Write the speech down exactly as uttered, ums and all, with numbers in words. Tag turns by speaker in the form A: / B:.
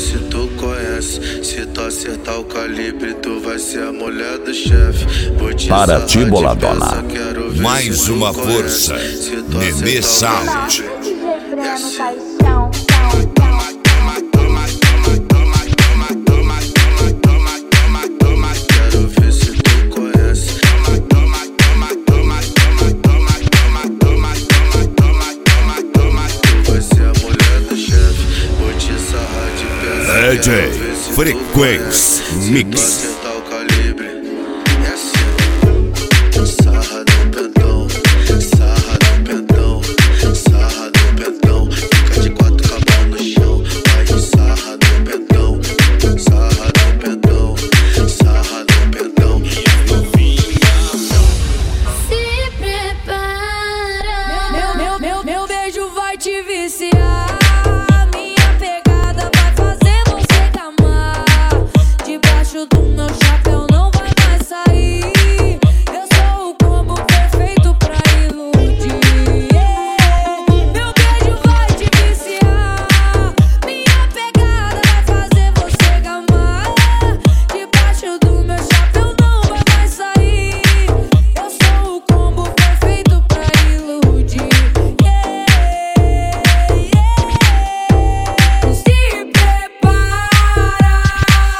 A: se tu conhece. Se tu acertar o calibre, tu vai ser a mulher do chefe.
B: Para ti, boladona.
C: Mais uma força. Nenê Sound. D J Frequência Mix.